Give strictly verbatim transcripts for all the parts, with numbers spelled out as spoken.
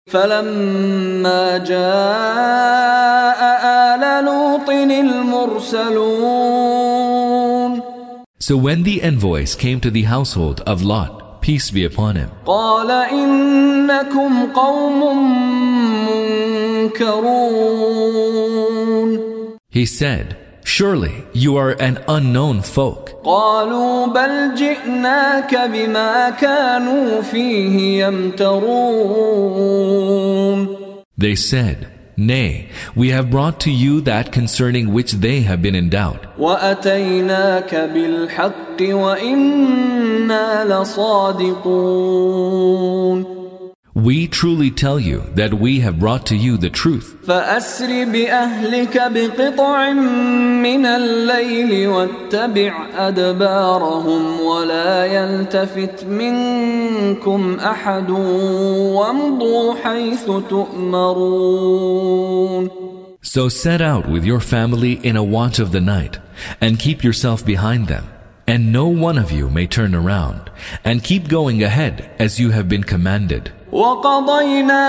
فلما جاء آل لوط المرسلون. So when the envoys came to the household of Lot, peace be upon him, قال إنكم قوم منكرون. he said, surely you are an unknown folk. قالوا بل جئناك بما كانوا فيه يمترون. They said, nay, we have brought to you that concerning which they have been in doubt. وأتيناك بالحق وإنا لصادقون. We truly tell you that we have brought to you the truth. فأسر بأهلك بقطع من الليل واتبع أدبارهم ولا يلتفت منكم أحد وامضوا حيث تؤمرون. So set out with your family in a watch of the night, and keep yourself behind them, and no one of you may turn around, and keep going ahead as you have been commanded. وقضينا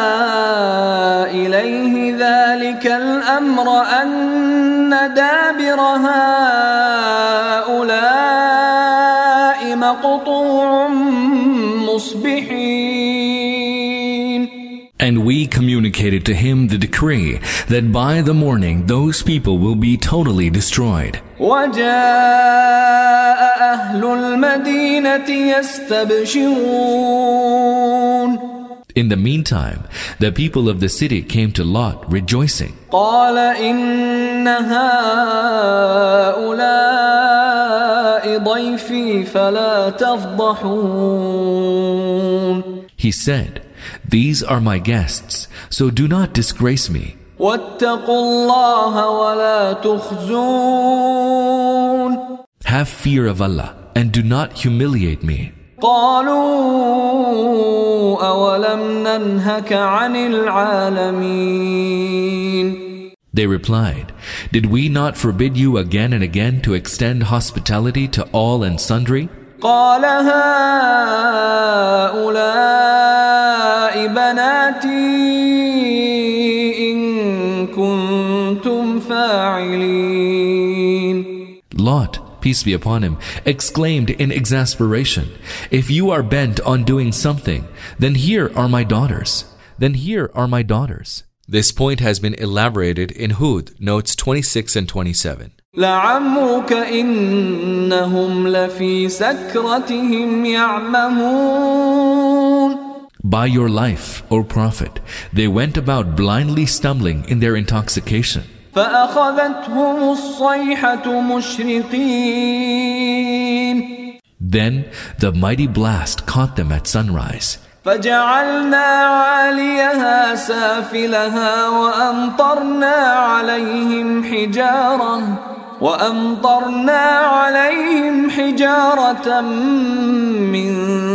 إليه ذلك الأمر أن دابر هؤلاء مقطوع مصبحين. And we communicated to him the decree that by the morning those people will be totally destroyed. وجاء أهل المدينة يستبشرون. In the meantime, the people of the city came to Lot rejoicing. قال إن هؤلاء ضيفي فلا تفضحون. He said, these are my guests, so do not disgrace me. واتقوا الله ولا تخزون. Have fear of Allah and do not humiliate me. قالوا أولم ننهك عن العالمين. They replied, did we not forbid you again and again to extend hospitality to all and sundry? قال هؤلاء بناتي إن كنتم فاعلين. Lot, peace be upon him, exclaimed in exasperation, if you are bent on doing something, then here are my daughters. Then here are my daughters. This point has been elaborated in Hud, notes twenty-six and twenty-seven. لعمرك إنهم لفي سكرتهم يعمهون. By your life, O Prophet, they went about blindly stumbling in their intoxication. فأخذتهم الصيحة مشرقين. Then the mighty blast caught them at sunrise. فجعلنا عاليها سافلها وأمطرنا عليهم حجارة وأمطرنا عليهم حجارة من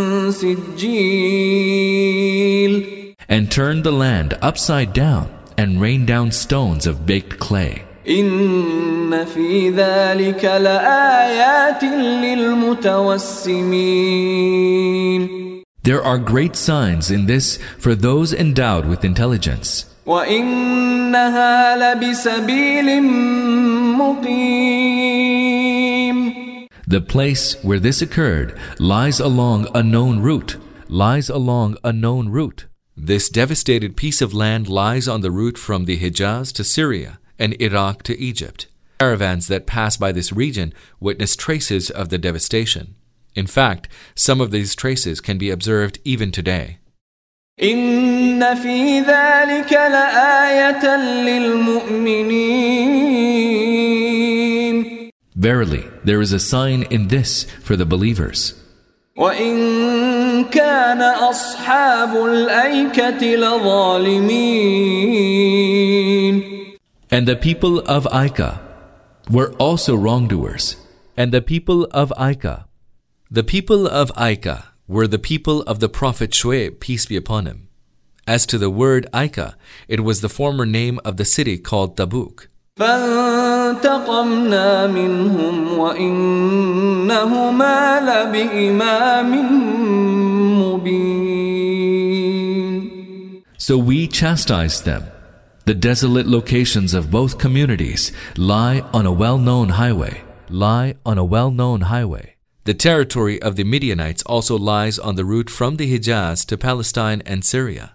سجيل. And turned the land upside down and rained down stones of baked clay. إن في ذلك لآيات للمتوسمين. There are great signs in this for those endowed with intelligence. وإنها لبسبيل مقيم. The place where this occurred lies along a known route, lies along a known route. This devastated piece of land lies on the route from the Hijaz to Syria and Iraq to Egypt. Caravans that pass by this region witness traces of the devastation. In fact, some of these traces can be observed even today. إن في ذلك لآية للمؤمنين. Verily, there is a sign in this for the believers. وإن كان أصحاب الأيكة لظالمين. And the people of Aika were also wrongdoers. And the people of Aika The people of Aika were the people of the Prophet Shuaib, peace be upon him. As to the word Aika, it was the former name of the city called Tabuk. فانتقمنا منهم وإنهما لبإمام مبين. So we chastised them. The desolate locations of both communities lie on a well-known highway, lie on a well-known highway. The territory of the Midianites also lies on the route from the Hijaz to Palestine and Syria.